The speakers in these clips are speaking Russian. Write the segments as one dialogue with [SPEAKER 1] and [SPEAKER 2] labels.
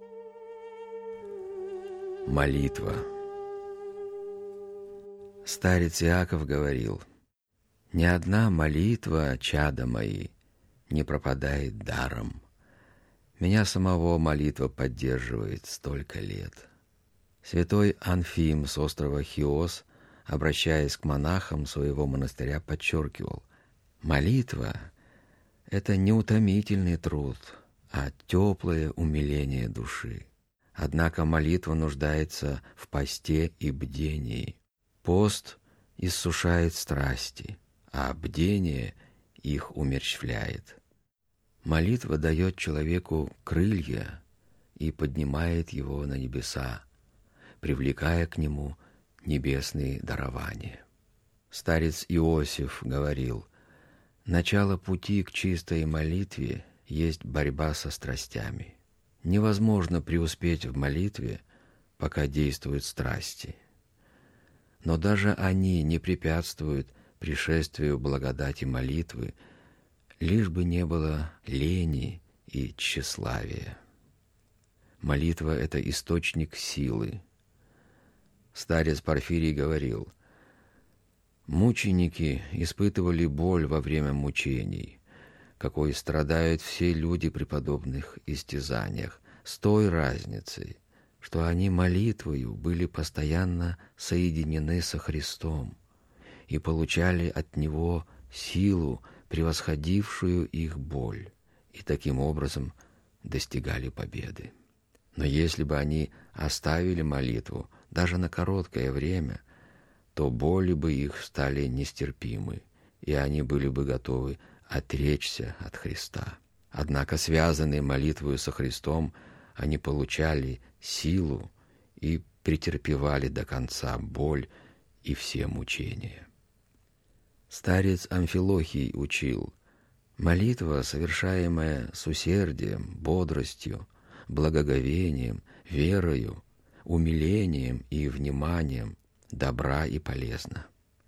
[SPEAKER 1] Молитва. Старец Иаков говорил: «Ни одна молитва, чада мои, не пропадает даром. Меня самого молитва поддерживает столько лет». Святой Анфим с острова Хиос, обращаясь к монахам своего монастыря, подчеркивал: молитва — это не утомительный труд, а теплое умиление души. Однако молитва нуждается в посте и бдении. Пост иссушает страсти, а бдение их умерщвляет. Молитва дает человеку крылья и поднимает его на небеса, привлекая к нему небесные дарования. Старец Иосиф говорил: «Начало пути к чистой молитве есть борьба со страстями. Невозможно преуспеть в молитве, пока действуют страсти. Но даже они не препятствуют пришествию благодати молитвы, лишь бы не было лени и тщеславия». Молитва — это источник силы. Старец Порфирий говорил: «Мученики испытывали боль во время мучений, какой страдают все люди при подобных истязаниях, с той разницей, что они молитвою были постоянно соединены со Христом и получали от Него силу, превосходившую их боль, и таким образом достигали победы. Но если бы они оставили молитву даже на короткое время, то боли бы их стали нестерпимы, и они были бы готовы отречься от Христа. Однако, связанные молитвою со Христом, они получали силу и претерпевали до конца боль и все мучения. Старец Амфилохий учил: молитва, совершаемая с усердием, бодростью, благоговением, верою, умилением и вниманием, добра и полезна.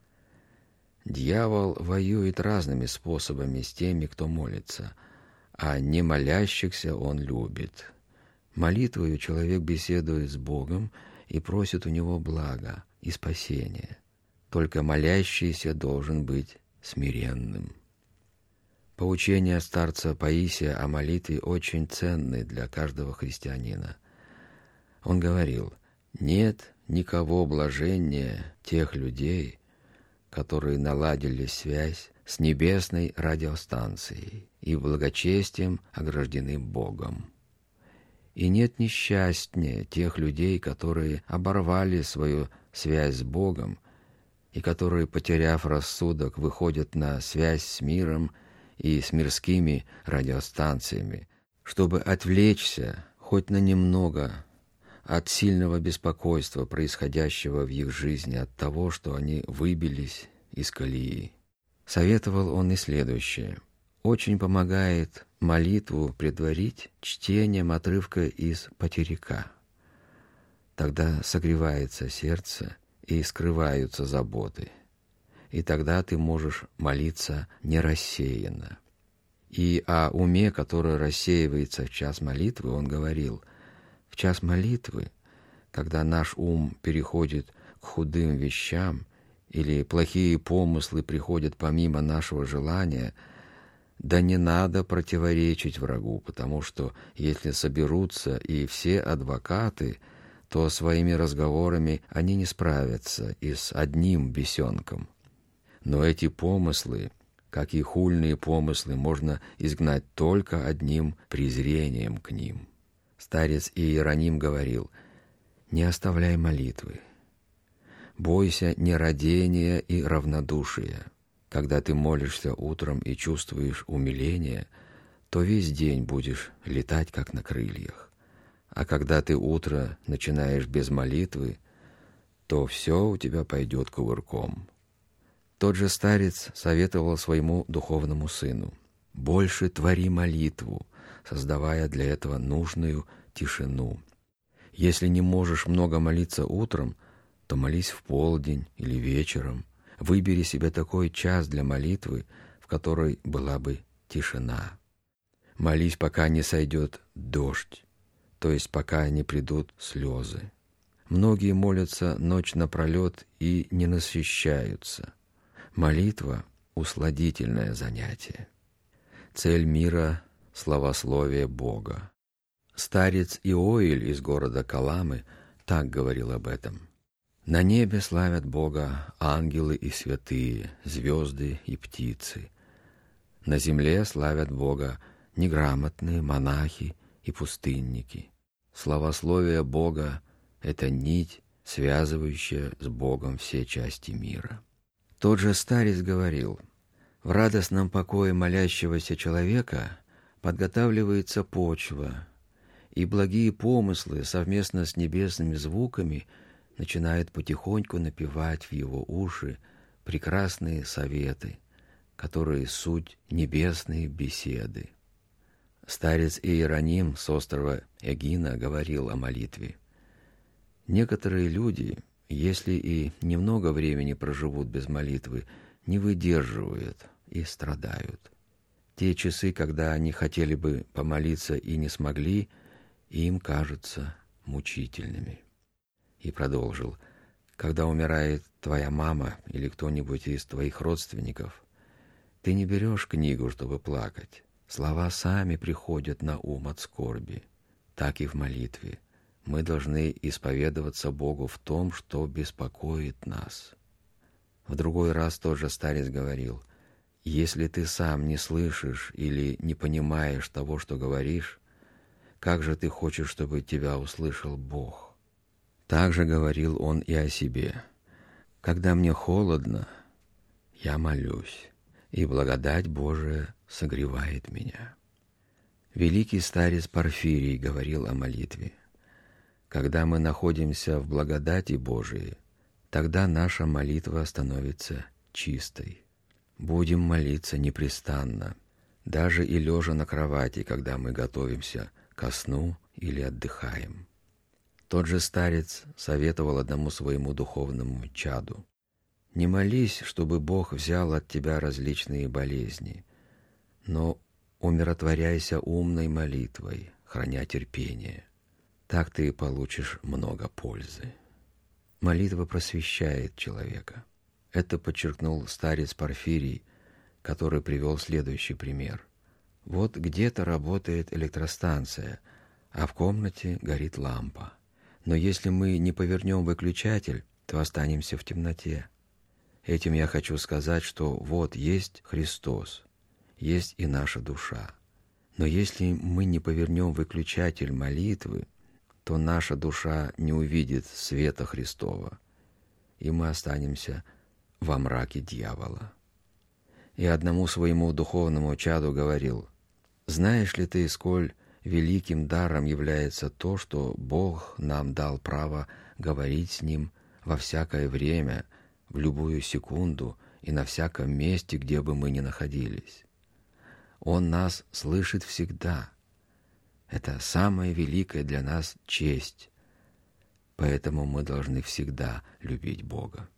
[SPEAKER 1] Дьявол воюет разными способами с теми, кто молится, а не молящихся он любит. Молитвою человек беседует с Богом и просит у Него блага и спасения. Только молящийся должен быть смиренным. Поучения старца Паисия о молитве очень ценны для каждого христианина. Он говорил: «Нет никого блаженнее тех людей, которые наладили связь с небесной радиостанцией и благочестием ограждены Богом. И нет несчастнее тех людей, которые оборвали свою связь с Богом и которые, потеряв рассудок, выходят на связь с миром и с мирскими радиостанциями, чтобы отвлечься хоть на немного от сильного беспокойства, происходящего в их жизни от того, что они выбились из колеи». Советовал он и следующее: очень помогает молитву предварить чтением отрывка из Патерика. Тогда согревается сердце и скрываются заботы, и тогда ты можешь молиться не рассеянно. И о уме, который рассеивается в час молитвы, он говорил: в час молитвы, когда наш ум переходит к худым вещам или плохие помыслы приходят помимо нашего желания, да не надо противоречить врагу, потому что если соберутся и все адвокаты, то своими разговорами они не справятся и с одним бесенком. Но эти помыслы, как и хульные помыслы, можно изгнать только одним презрением к ним. Старец Иероним говорил: «Не оставляй молитвы. Бойся нерадения и равнодушия. Когда ты молишься утром и чувствуешь умиление, то весь день будешь летать, как на крыльях. А когда ты утро начинаешь без молитвы, то все у тебя пойдет кувырком». Тот же старец советовал своему духовному сыну: «Больше твори молитву, создавая для этого нужную тишину. Если не можешь много молиться утром, то молись в полдень или вечером. Выбери себе такой час для молитвы, в которой была бы тишина. Молись, пока не сойдет дождь. то есть пока не придут слезы. Многие молятся ночь напролет и не насыщаются. Молитва – усладительное занятие. Цель мира – славословие Бога. Старец Иоиль из города Каламы так говорил об этом. «На небе славят Бога ангелы и святые, звезды и птицы. На земле славят Бога неграмотные монахи и пустынники. Славословие Бога – это нить, связывающая с Богом все части мира». Тот же старец говорил: «В радостном покое молящегося человека подготавливается почва, и благие помыслы совместно с небесными звуками начинают потихоньку напевать в его уши прекрасные советы, которые суть небесные беседы». Старец Иероним с острова Эгина говорил о молитве: «Некоторые люди, если и немного времени проживут без молитвы, не выдерживают и страдают. Те часы, когда они хотели бы помолиться и не смогли, им кажутся мучительными». И продолжил: «Когда умирает твоя мама или кто-нибудь из твоих родственников, ты не берешь книгу, чтобы плакать. Слова сами приходят на ум от скорби. Так и в молитве. Мы должны исповедоваться Богу в том, что беспокоит нас». В другой раз тот же старец говорил: «Если ты сам не слышишь или не понимаешь того, что говоришь, как же ты хочешь, чтобы тебя услышал Бог?» Также говорил он и о себе: «Когда мне холодно, я молюсь, и благодать Божия согревает меня». Великий старец Порфирий говорил о молитве: «Когда мы находимся в благодати Божией, тогда наша молитва становится чистой. Будем молиться непрестанно, даже и лежа на кровати, когда мы готовимся ко сну или отдыхаем». Тот же старец советовал одному своему духовному чаду: «Не молись, чтобы Бог взял от тебя различные болезни, но умиротворяйся умной молитвой, храня терпение. Так ты получишь много пользы». Молитва просвещает человека. Это подчеркнул старец Порфирий, который привел следующий пример. Вот где-то работает электростанция, а в комнате горит лампа. Но если мы не повернем выключатель, то останемся в темноте. Этим я хочу сказать, что вот есть Христос, есть и наша душа. Но если мы не повернем выключатель молитвы, то наша душа не увидит света Христова, и мы останемся во мраке дьявола. И одному своему духовному чаду говорил: «Знаешь ли ты, сколь великим даром является то, что Бог нам дал право говорить с Ним во всякое время, в любую секунду и на всяком месте, где бы мы ни находились? Он нас слышит всегда. Это самая великая для нас честь, поэтому мы должны всегда любить Бога».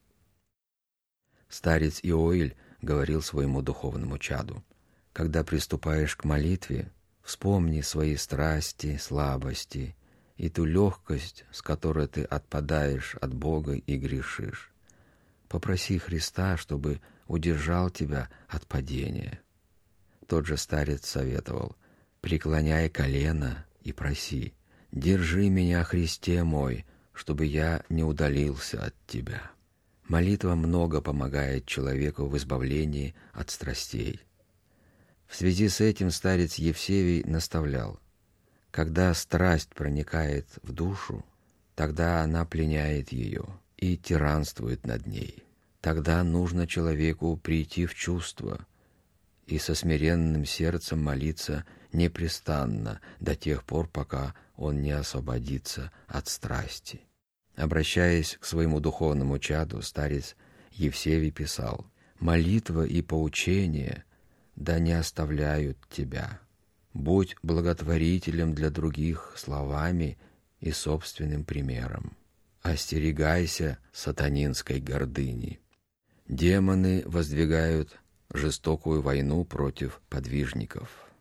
[SPEAKER 1] Старец Иоиль говорил своему духовному чаду: «Когда приступаешь к молитве, вспомни свои страсти, слабости и ту легкость, с которой ты отпадаешь от Бога и грешишь. Попроси Христа, чтобы удержал тебя от падения». Тот же старец советовал: «Преклоняй колено и проси: держи меня, Христе мой, чтобы я не удалился от Тебя». Молитва много помогает человеку в избавлении от страстей. В связи с этим старец Евсевий наставлял: когда страсть проникает в душу, тогда она пленяет ее и тиранствует над ней. Тогда нужно человеку прийти в чувство и со смиренным сердцем молиться непрестанно до тех пор, пока он не освободится от страсти. Обращаясь к своему духовному чаду, старец Евсевий писал: «Молитва и поучение да не оставляют тебя. Будь благотворителем для других словами и собственным примером. Остерегайся сатанинской гордыни. Демоны воздвигают жестокую войну против подвижников.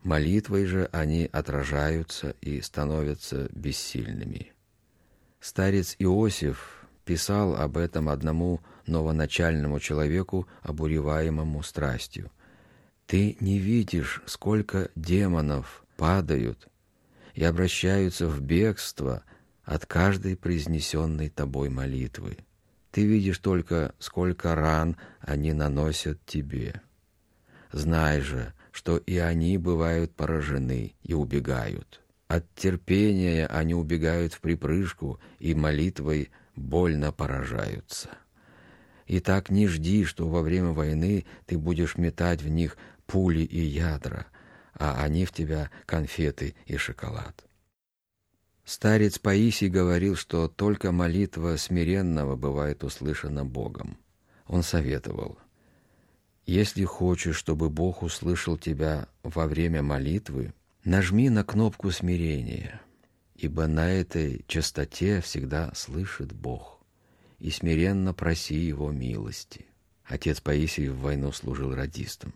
[SPEAKER 1] Молитвой же они отражаются и становятся бессильными. Старец Иосиф писал об этом одному новоначальному человеку, обуреваемому страстью. «Ты не видишь, сколько демонов падают и обращаются в бегство от каждой произнесенной тобой молитвы. Ты видишь только, сколько ран они наносят тебе. Знай же, что и они бывают поражены и убегают. От терпения они убегают вприпрыжку и молитвой больно поражаются. Итак, не жди, что во время войны ты будешь метать в них пули и ядра, а они в тебя конфеты и шоколад». Старец Паисий говорил, что только молитва смиренного бывает услышана Богом. Он советовал: «Если хочешь, чтобы Бог услышал тебя во время молитвы, нажми на кнопку смирения, ибо на этой частоте всегда слышит Бог, и смиренно проси Его милости». Отец Паисий в войну служил радистом.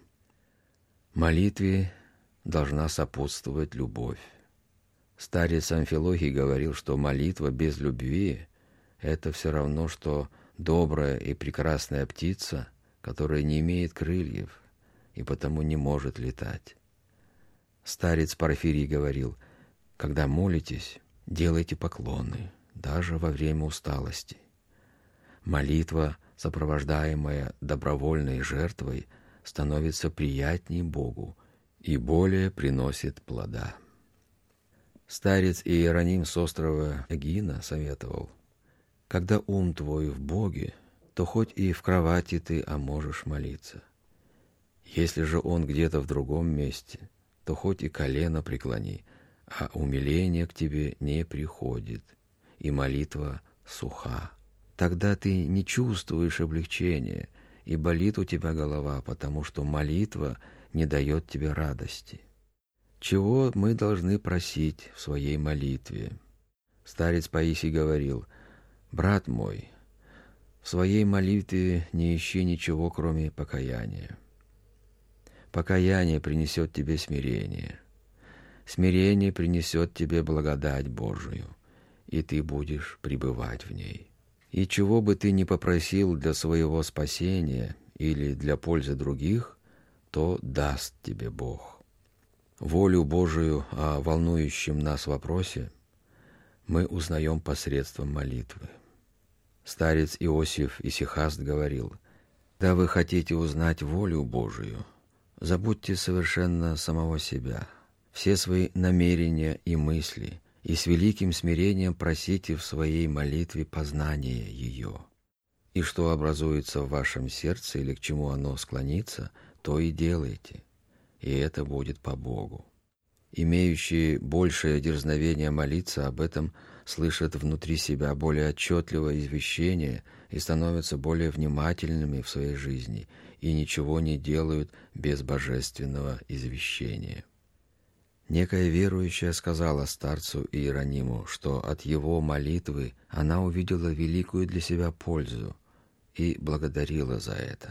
[SPEAKER 1] Молитве должна сопутствовать любовь. Старец Амфилохий говорил, что молитва без любви – это все равно, что добрая и прекрасная птица, которая не имеет крыльев и потому не может летать. Старец Порфирий говорил: когда молитесь, делайте поклоны, даже во время усталости. Молитва, сопровождаемая добровольной жертвой, становится приятней Богу и более приносит плода. Старец Иероним с острова Эгина советовал: когда ум твой в Боге, то хоть и в кровати ты, а можешь молиться. Если же он где-то в другом месте, то хоть и колено преклони, а умиление к тебе не приходит, и молитва суха. Тогда ты не чувствуешь облегчения, и болит у тебя голова, потому что молитва не дает тебе радости. Чего мы должны просить в своей молитве? Старец Паисий говорил: «Брат мой, в своей молитве не ищи ничего, кроме покаяния. Покаяние принесет тебе смирение. Смирение принесет тебе благодать Божию, и ты будешь пребывать в ней. И чего бы ты ни попросил для своего спасения или для пользы других, то даст тебе Бог». Волю Божию о волнующем нас вопросе мы узнаем посредством молитвы. Старец Иосиф Исихаст говорил: «Да вы хотите узнать волю Божию, забудьте совершенно самого себя, все свои намерения и мысли, и с великим смирением просите в своей молитве познания ее. И что образуется в вашем сердце или к чему оно склонится, то и делайте, и это будет по Богу». Имеющие большее дерзновение молиться об этом слышат внутри себя более отчетливое извещение и становятся более внимательными в своей жизни, и ничего не делают без божественного извещения. Некая верующая сказала старцу Иерониму, что от его молитвы она увидела великую для себя пользу и благодарила за это.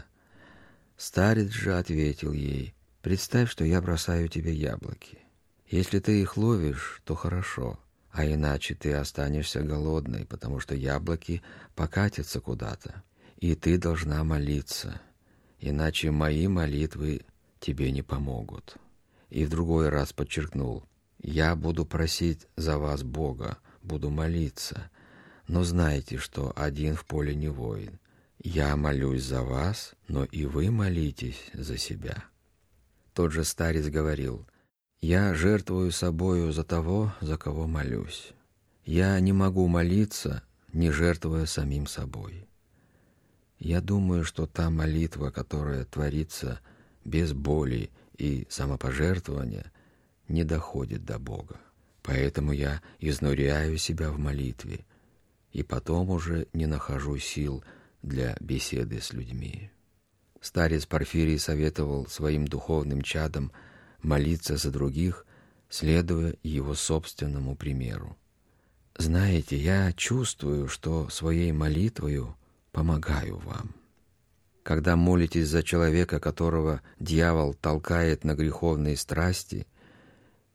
[SPEAKER 1] Старец же ответил ей: «Представь, что я бросаю тебе яблоки. Если ты их ловишь, то хорошо, а иначе ты останешься голодной, потому что яблоки покатятся куда-то, и ты должна молиться, иначе мои молитвы тебе не помогут». И в другой раз подчеркнул: «Я буду просить за вас Бога, буду молиться, но знайте, что один в поле не воин. Я молюсь за вас, но и вы молитесь за себя». Тот же старец говорил: «Я жертвую собою за того, за кого молюсь. Я не могу молиться, не жертвуя самим собой». Я думаю, что та молитва, которая творится без боли и самопожертвования, не доходит до Бога. Поэтому я изнуряю себя в молитве, и потом уже не нахожу сил для беседы с людьми. Старец Порфирий советовал своим духовным чадам молиться за других, следуя его собственному примеру. «Знаете, я чувствую, что своей молитвою помогаю вам. Когда молитесь за человека, которого дьявол толкает на греховные страсти,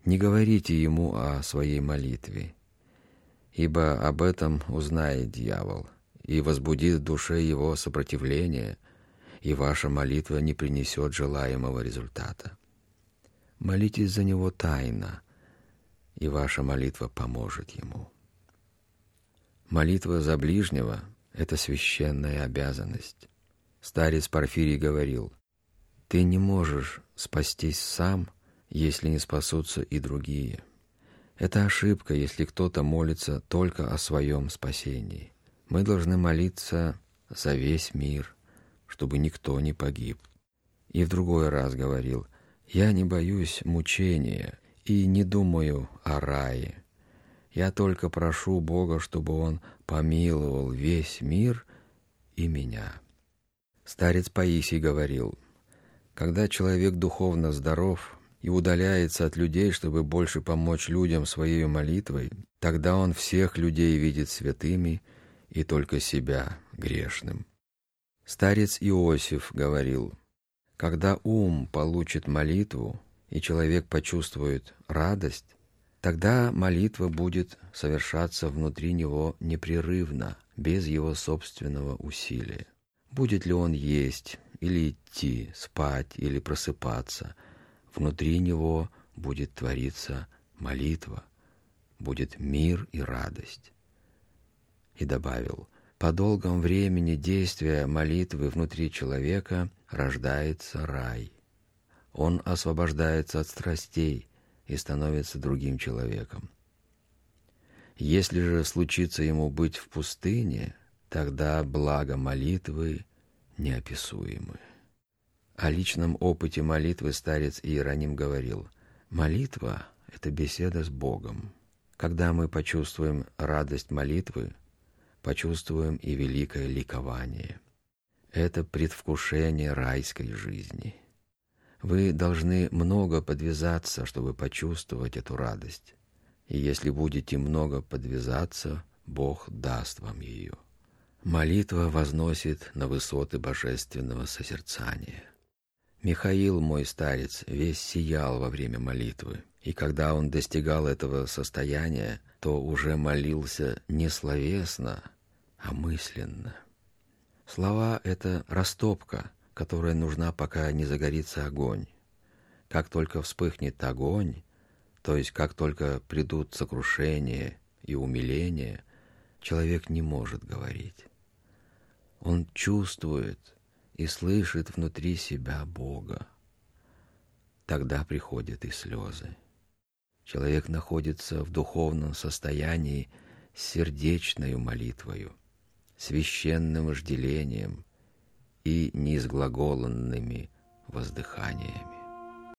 [SPEAKER 1] Не говорите ему о своей молитве, ибо об этом узнает дьявол и возбудит в душе его сопротивление, и ваша молитва не принесет желаемого результата. Молитесь за него тайно, и ваша молитва поможет ему. Молитва за ближнего – это священная обязанность. Старец Порфирий говорил: «Ты не можешь спастись сам, если не спасутся и другие». Это ошибка, если кто-то молится только о своем спасении. Мы должны молиться за весь мир, чтобы никто не погиб. И в другой раз говорил: «Я не боюсь мучения и не думаю о рае. Я только прошу Бога, чтобы Он помиловал весь мир и меня». Старец Паисий говорил: «Когда человек духовно здоров и удаляется от людей, чтобы больше помочь людям своей молитвой, тогда он всех людей видит святыми и только себя грешным». Старец Иосиф говорил: «Когда ум получит молитву, и человек почувствует радость, тогда молитва будет совершаться внутри него непрерывно, без его собственного усилия. Будет ли он есть или идти, спать или просыпаться, внутри него будет твориться молитва, будет мир и радость». И добавил: «По долгом времени действия молитвы внутри человека рождается рай. Он освобождается от страстей и становится другим человеком. Если же случится ему быть в пустыне, тогда благо молитвы неописуемы». О личном опыте молитвы старец Иероним говорил: «Молитва – это беседа с Богом. Когда мы почувствуем радость молитвы, почувствуем и великое ликование. Это предвкушение райской жизни. Вы должны много подвязаться, чтобы почувствовать эту радость. И если будете много подвязаться, Бог даст вам ее». Молитва возносит на высоты божественного созерцания. Михаил, мой старец, весь сиял во время молитвы, и когда он достигал этого состояния, то уже молился не словесно, а мысленно. Слова — это растопка, которая нужна, пока не загорится огонь. Как только вспыхнет огонь, то есть как только придут сокрушение и умиление, человек не может говорить. Он чувствует и слышит внутри себя Бога. Тогда приходят и слезы. Человек находится в духовном состоянии с сердечною молитвою, священным вожделением и неизглаголанными воздыханиями.